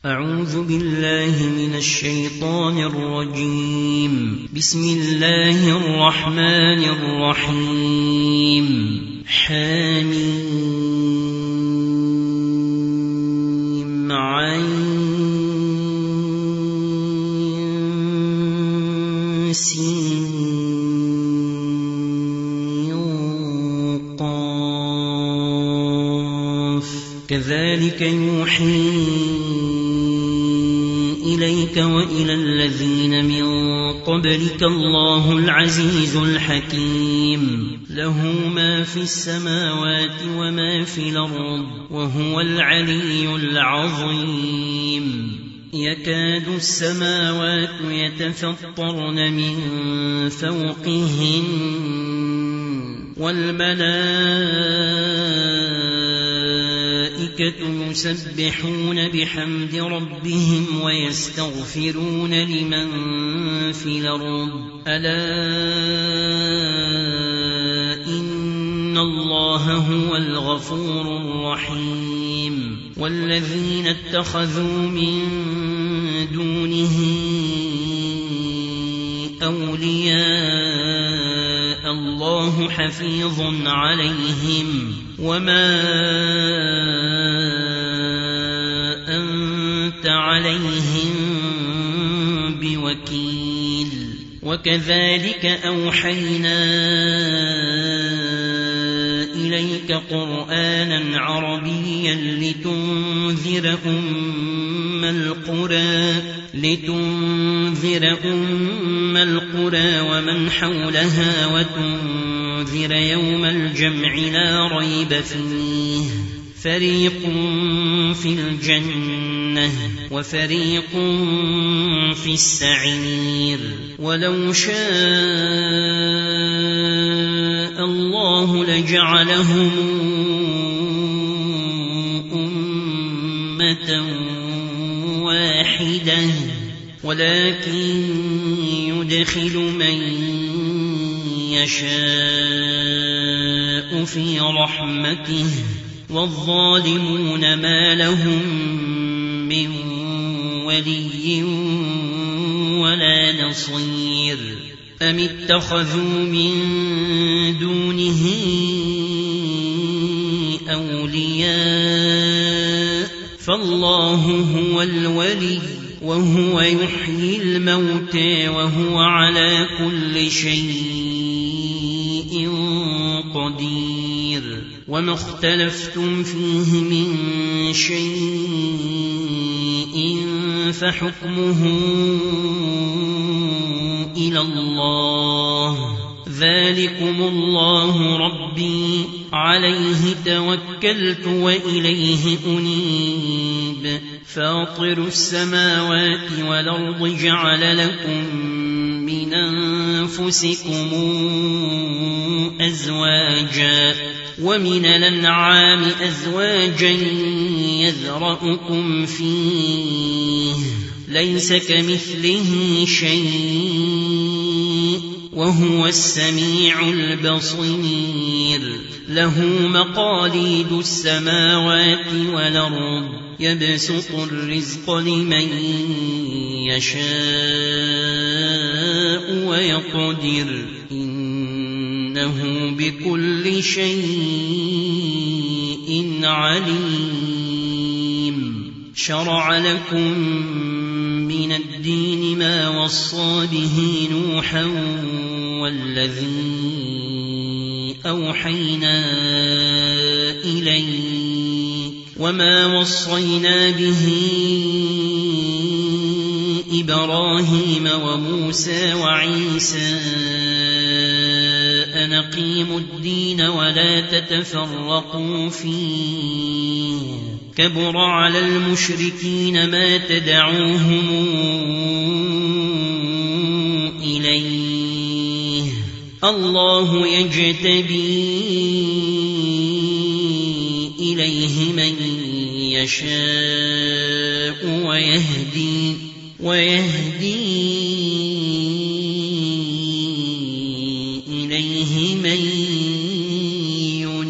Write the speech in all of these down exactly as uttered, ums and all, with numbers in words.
أعوذ بالله من الشيطان الرجيم. بسم الله الرحمن الرحيم. حميم عين سين قاف كذلك يوحي إليك وإلى الذين من قبلك الله العزيز الحكيم له ما في السماوات وما في الأرض وهو العلي العظيم. يكاد السماوات يتفطرن من فوقهن والملائكة يسبحون بحمد ربهم ويستغفرون لمن في الأرض ألا إن الله هو الغفور الرحيم. والذين اتخذوا من دونه أولياء الله حفيظ عليهم وما أنت عليهم بوكيل. وكذلك أوحينا إليك قرآنا عربيا لتنذر أم القرى لتنذر أم القرى ومن حولها وتنذر يوم الجمع لا ريب فيه فريق في الجنة وفريق في السعير. ولو شاء الله لجعلهم أمة واحدة ولكن يدخل من يشاء في رحمته والظالمون ما لهم من ولي ولا نصير. أم اتخذوا من دونه أولياء فالله هو الولي وهو يحيي الموتى وهو على كل شيء قدير. وما اختلفتم فيه من شيء فحكمه إلى الله ذلكم الله ربي عليه توكلت وإليه أنيب. فاطر السماوات والأرض جعل لكم من أنفسكم أزواجا ومن الأنعام أزواجا يذرأكم فيه ليس كمثله شيء وهو السميع البصير. له مقاليد السماوات والأرض يبسط الرزق لمن يشاء ويقدر إنه بكل شيء عليم. شرع لكم من الدين ما وصى به نوحا والذي أوحينا إليك وما وصينا به إبراهيم وموسى وعيسى أن أقيموا الدين ولا تتفرقوا فيه كبر على المشركين ما تدعوهم إليه. الله يجتبي إليه من يشاء ويهدي ويهدي إليه من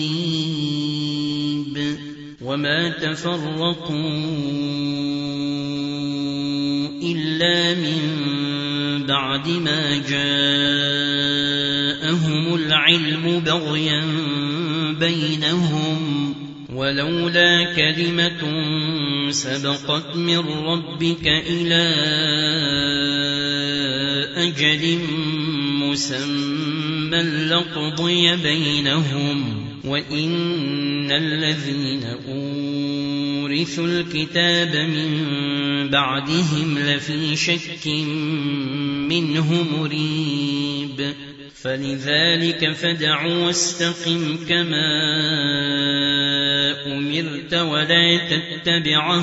ينيب. وما تفرقوا إلا من بعد ما جاءهم العلم بغيا بينهم ولولا كلمة سبقت من ربك إلى أجل مسمى لقضي بينهم وإن الذين أورثوا الكتاب من بعدهم لفي شك منه مريب فلذلك فادع واستقم كما أمرت ولا تتبع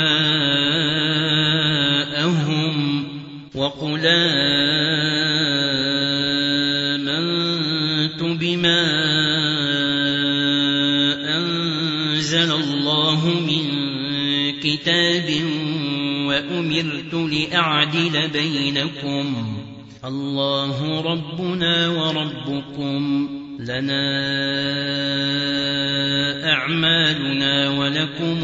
أهواءهم وقل آمنت بما أنزل الله من كتاب وأمرت لأعدل بينكم الله ربنا وربكم لنا أعمالنا ولكم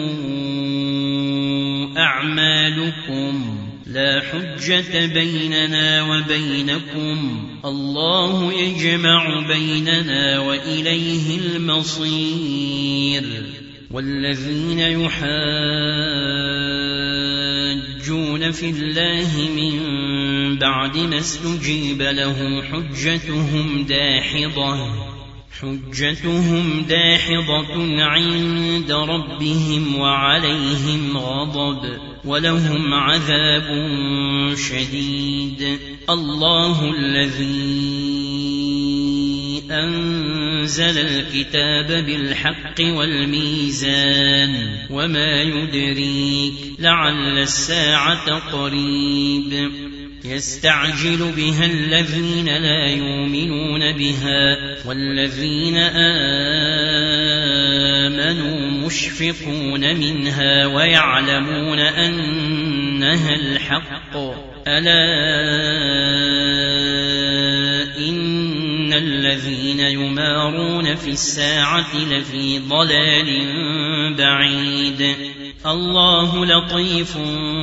أعمالكم لا حجة بيننا وبينكم الله يجمع بيننا وإليه المصير والذين يحاجون في الله من بعد ما استجيب له حجتهم داحضة حجتهم داحضة عند ربهم وعليهم غضب ولهم عذاب شديد الله الذي أنزل الكتاب بالحق والميزان وما يدريك لعل الساعة قريب يستعجل بها الذين لا يؤمنون بها والذين آمنوا مشفقون منها ويعلمون أنها الحق ألا إن الذين يمارون في الساعة لفي ضلال بعيد الله لطيف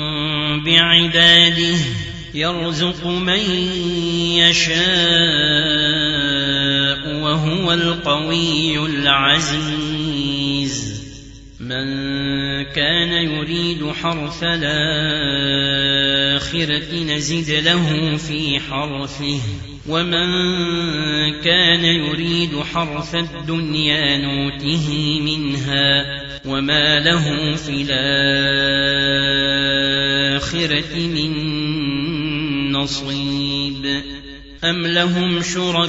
بعباده يرزق من يشاء وهو القوي العزيز من كان يريد حرث الآخرة نزد له في حرثه ومن كان يريد حرث الدنيا نوته منها وما له في الآخرة من نصيب أم لهم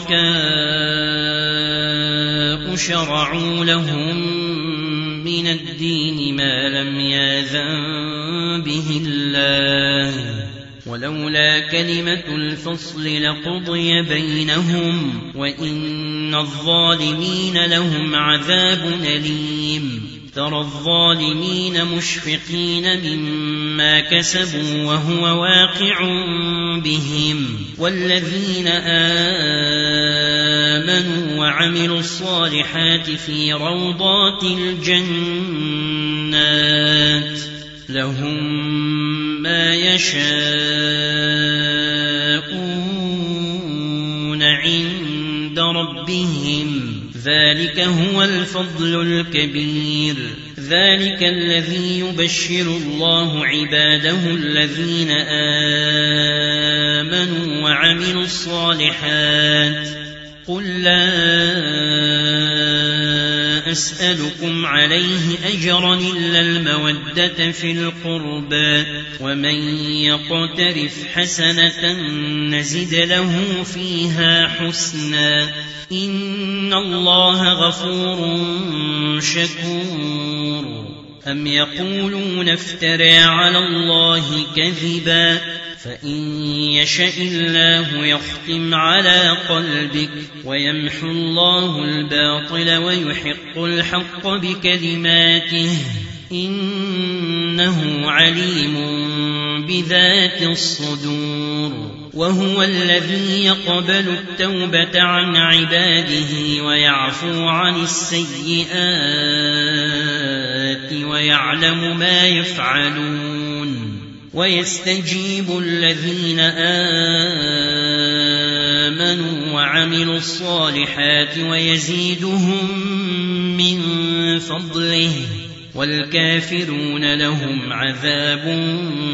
شركاء شرعوا لهم من الدين ما لم يأذن به الله ولولا كلمة الفصل لقضي بينهم وإن الظالمين لهم عذاب أليم ترى الظالمين مشفقين مما كسبوا وهو واقع بهم والذين آمنوا وعملوا الصالحات في روضات الجنات لهم ما يشاءون عند ربهم ذلك هو الفضل الكبير ذلك الذي يبشر الله عباده الذين آمنوا وعملوا الصالحات قل لا أسألكم عليه أجرا إلا المودة في القربى ومن يقترف حسنة نزد له فيها حسنا إن الله غفور شكور أم يقولون افترى على الله كذبا فإن يشاء الله يختم على قلبك ويمحو الله الباطل ويحق الحق بكلماته إنه عليم بذات الصدور وهو الذي يقبل التوبة عن عباده ويعفو عن السيئات ويعلم ما يفعلون ويستجيب الذين آمنوا وعملوا الصالحات ويزيدهم من فضله والكافرون لهم عذاب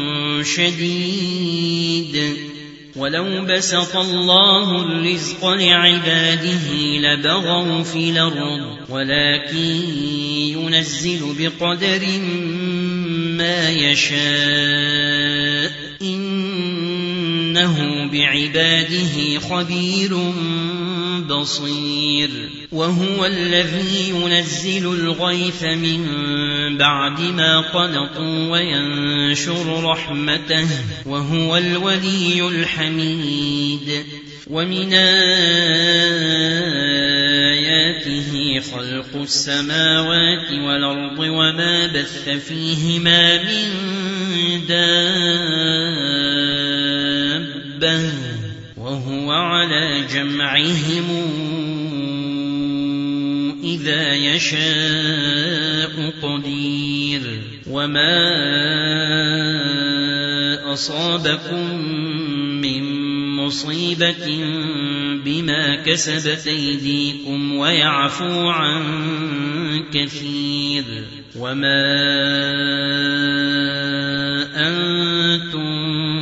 شديد. ولو بسط الله الرزق لعباده لبغوا في الأرض ولكن ينزل بقدر ما يشاء إنه بعباده خبير بصير. وهو الذي ينزل الغيث من بعد ما قنطوا وينشر رحمته وهو الولي الحميد. ومن آياته خلق السماوات والأرض وما بث فيهما من دابة وهو على جمعهم إذا يشاء قدير. وما أصابكم من مصيبة بما كسبت أيديكم ويعفو عن كثير. وما أنتم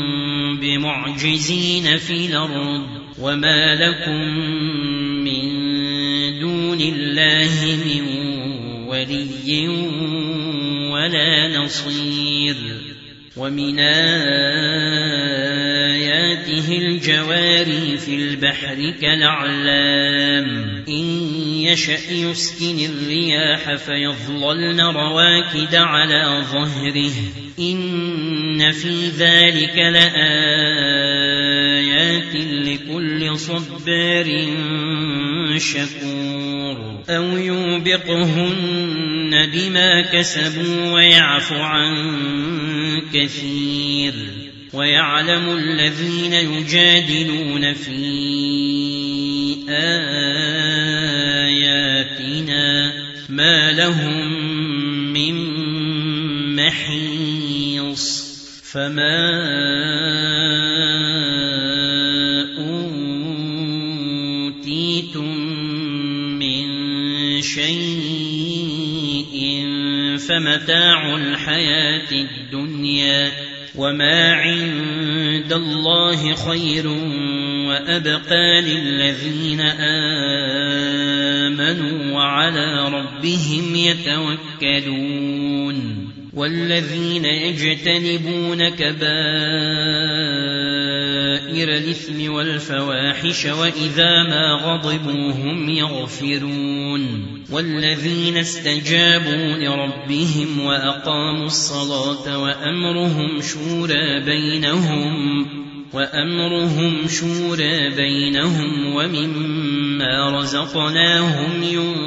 بمعجزين في الأرض وما لكم من دون الله من ولي ولا نصير. ومن آياته الجواري في البحر كالأعلام إن يشأ يسكن الرياح فيظللن رواكد على ظهره إن في ذلك لآيات لكل صبار شكور. أو يوبقهن بما كسبوا ويعفو عن كثير. ويعلم الذين يجادلون في آياتنا ما لهم من محيص. فما أوتيتم من شيء فمتاع الحياة الدنيا وما عند الله خير وأبقى للذين آمنوا وعلى ربهم يتوكلون. والذين يجتنبون كبائر الإثم والفواحش وإذا ما غضبوا هم يغفرون. والذين استجابوا لربهم وأقاموا الصلاة وأمرهم شورى بينهم وأمرهم شورى بينهم ومما رزقناهم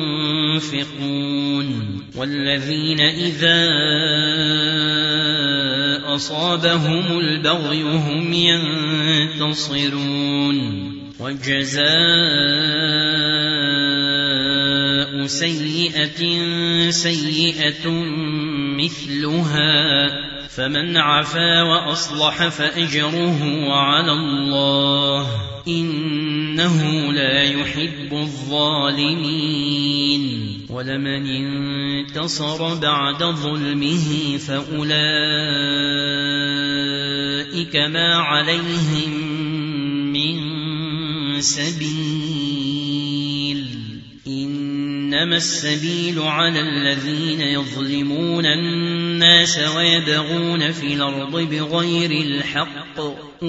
ينفقون. والذين إذا أصابهم البغي هم ينتصرون. وجزاء سيئة سيئة مثلها فمن عفا وأصلح فأجره على الله إنه لا يحب الظالمين. ولمن انتصر بعد ظلمه فأولئك ما عليهم من سبيل إنما السبيل على الذين يظلمون الناس ويبغون في الأرض بغير الحق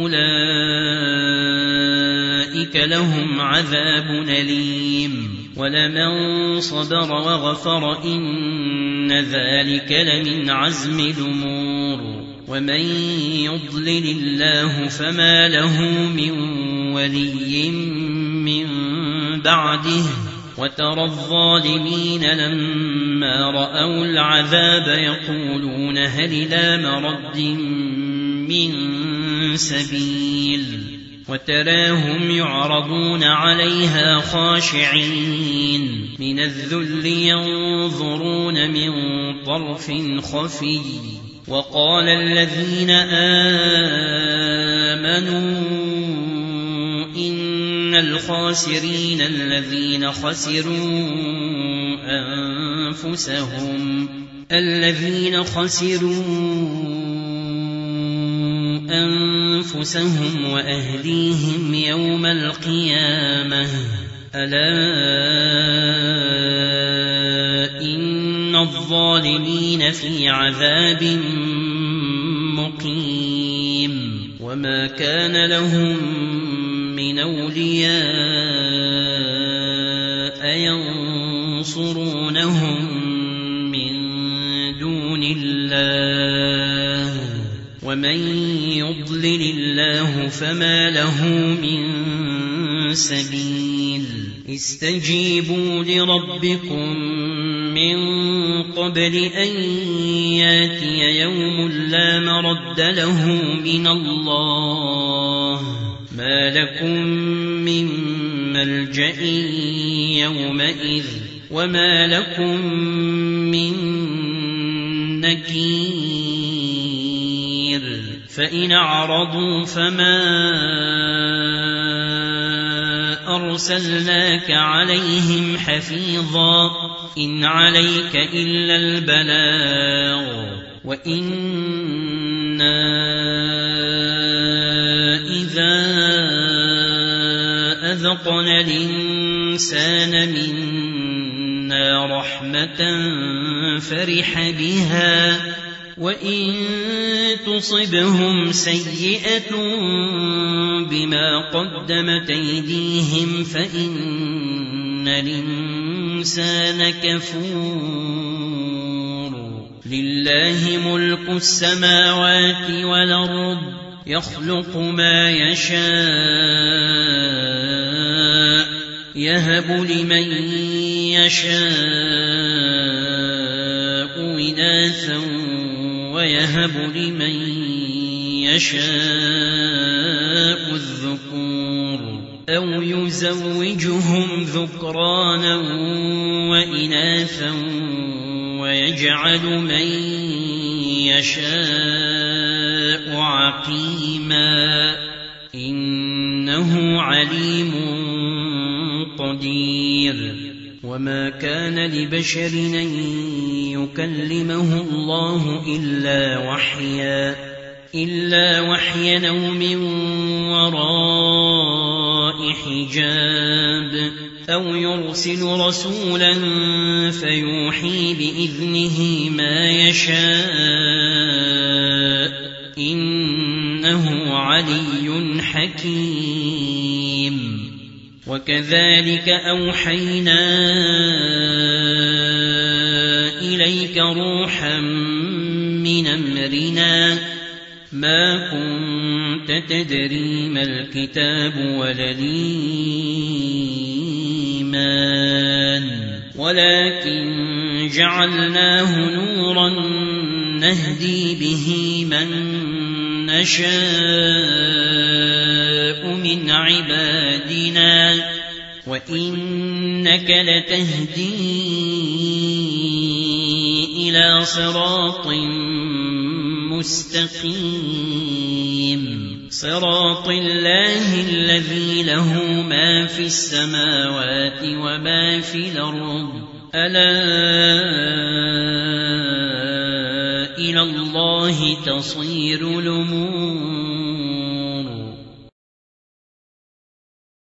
أولئك لهم عذاب أليم. ولمن صبر وغفر إن ذلك لمن عزم الأمور. ومن يضلل الله فما له من ولي من بعده. وترى الظالمين لما رأوا العذاب يقولون هل إلى مرد من سبيل. وتراهم يعرضون عليها خاشعين من الذل ينظرون من طرف خفي وقال الذين آمنوا إن الخاسرين الذين خسروا أنفسهم الذين خسروا أنفسهم وأهليهم يوم القيامة ألا إن الظالمين في عذاب مقيم وما كان لهم من أولياء ينصرونهم من دون الله ومن يضلل الله فما له من سبيل استجيبوا لربكم من قبل أن ياتي يوم لا مرد له من الله ما لكم من ملجأ يومئذ وما لكم من نكير فإن أعرضوا فما أرسلناك عليهم حفيظا إن عليك إلا البلاغ وإنا إذا أذقنا الإنسان منا رحمة فرح بها وإن تصبهم سيئة بما قدمت أيديهم فإن الإنسان كفور لله ملك السماوات والأرض يخلق ما يشاء يهب لمن يشاء إناثا ويهب لمن يشاء الذكور أو يزوجهم ذكرانا وإناثا ويجعل من يشاء عقيما إنه عليم قدير وما كان لبشر أن يكلمه الله إلا وحيا إلا وحيا أو من وراء حجاب أو يرسل رسولا فيوحي بإذنه ما يشاء إنه علي حكيم وكذلك أوحينا إليك روحا من أمرنا ما كنت تدري ما الكتاب ولا الإيمان ولكن جعلناه نورا نهدي به من نشاء من عبادنا وإنك لتهدي إلى صراط مستقيم صراط الله الذي له ما في السماوات وما في الأرض ألا إلى الله تصير الأمور